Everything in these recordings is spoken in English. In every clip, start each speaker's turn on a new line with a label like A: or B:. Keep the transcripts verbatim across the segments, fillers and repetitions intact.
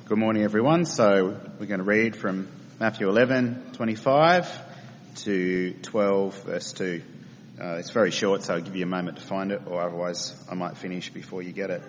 A: Good morning, everyone. So we're going to read from Matthew eleven twenty-five to twelve verse two. Uh, it's very short, so I'll give you a moment to find it, or otherwise I might finish before you get it.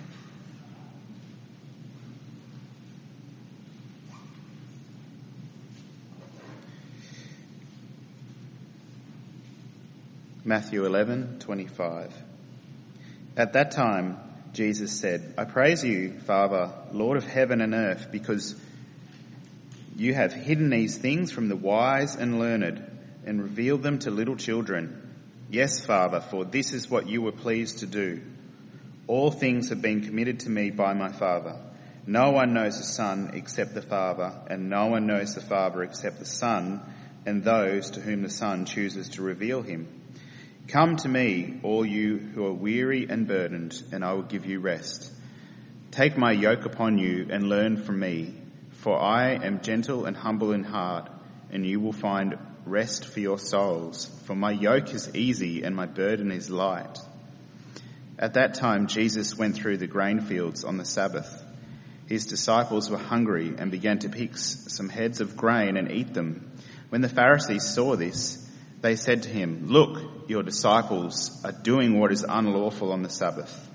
A: Matthew eleven twenty-five. At that time, Jesus said, I praise you, Father, Lord of heaven and earth, because you have hidden these things from the wise and learned and revealed them to little children. Yes, Father, for this is what you were pleased to do. All things have been committed to me by my Father. No one knows the Son except the Father, and no one knows the Father except the Son and those to whom the Son chooses to reveal him. Come to me, all you who are weary and burdened, and I will give you rest. Take my yoke upon you and learn from me, for I am gentle and humble in heart, and you will find rest for your souls. For my yoke is easy and my burden is light. At that time, Jesus went through the grain fields on the Sabbath. His disciples were hungry and began to pick some heads of grain and eat them. When the Pharisees saw this, they said to him, Look, your disciples are doing what is unlawful on the Sabbath.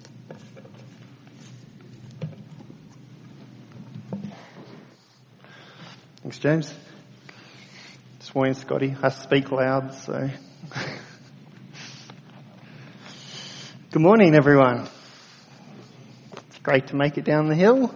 B: Thanks, James. This morning, Scotty has to speak loud, so. Good morning, everyone. It's great to make it down the hill.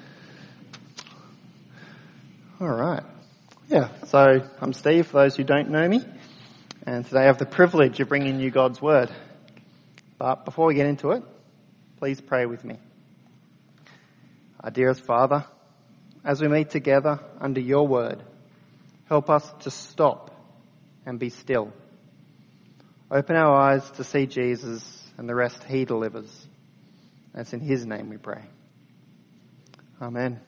B: All right. Yeah, so I'm Steve, for those who don't know me. And today I have the privilege of bringing you God's Word. But before we get into it, please pray with me. Our dearest Father, as we meet together under your Word, help us to stop and be still. Open our eyes to see Jesus and the rest he delivers. And it's in his name we pray. Amen.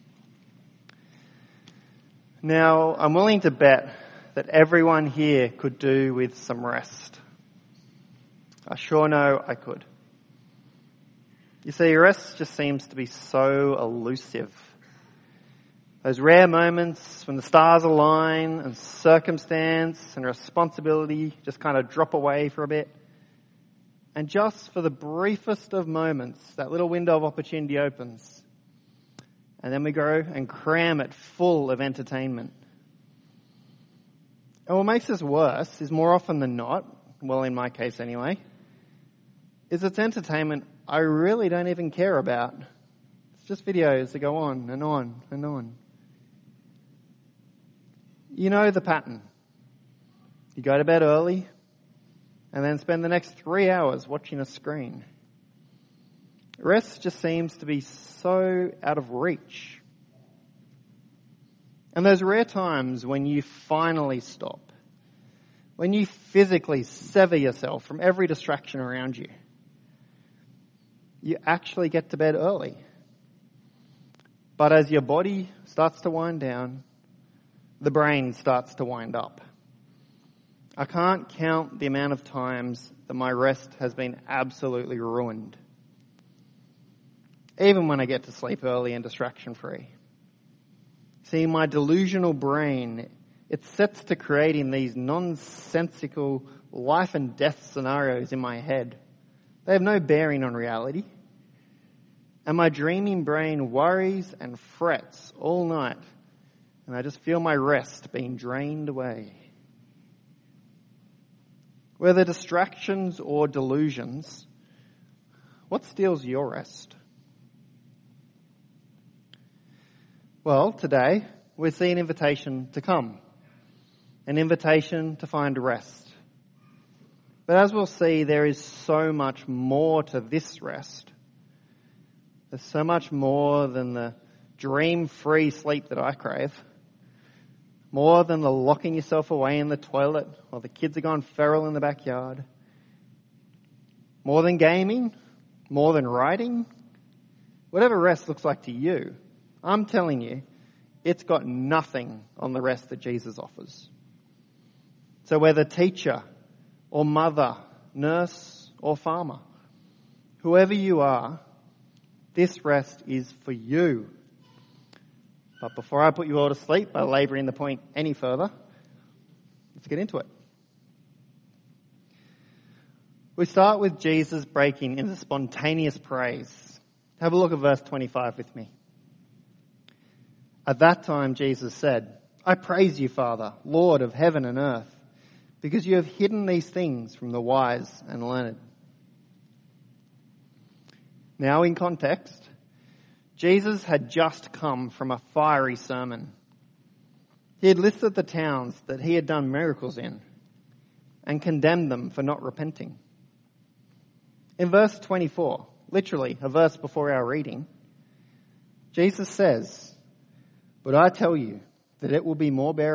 B: Now, I'm willing to bet that everyone here could do with some rest. I sure know I could. You see, rest just seems to be so elusive. Those rare moments when the stars align and circumstance and responsibility just kind of drop away for a bit. And just for the briefest of moments, that little window of opportunity opens. And then we go and cram it full of entertainment. And what makes this worse is more often than not, well in my case anyway, is it's entertainment I really don't even care about. It's just videos that go on and on and on. You know the pattern. You go to bed early and then spend the next three hours watching a screen. Rest just seems to be so out of reach. And those rare times when you finally stop, when you physically sever yourself from every distraction around you, you actually get to bed early. But as your body starts to wind down, the brain starts to wind up. I can't count the amount of times that my rest has been absolutely ruined. Even when I get to sleep early and distraction-free. See, my delusional brain, it sets to creating these nonsensical life and death scenarios in my head. They have no bearing on reality. And my dreaming brain worries and frets all night. And I just feel my rest being drained away. Whether distractions or delusions, what steals your rest? Well, today we see an invitation to come, an invitation to find rest. But as we'll see, there is so much more to this rest. There's so much more than the dream-free sleep that I crave, more than the locking yourself away in the toilet while the kids are gone feral in the backyard, more than gaming, more than writing, whatever rest looks like to you. I'm telling you, it's got nothing on the rest that Jesus offers. So whether teacher or mother, nurse or farmer, whoever you are, this rest is for you. But before I put you all to sleep by labouring the point any further, let's get into it. We start with Jesus breaking into spontaneous praise. Have a look at verse twenty-five with me. At that time Jesus said, I praise you, Father, Lord of heaven and earth, because you have hidden these things from the wise and learned. Now in context, Jesus had just come from a fiery sermon. He had listed the towns that he had done miracles in and condemned them for not repenting. In verse twenty-four, literally a verse before our reading, Jesus says, but I tell you that it will be more bearable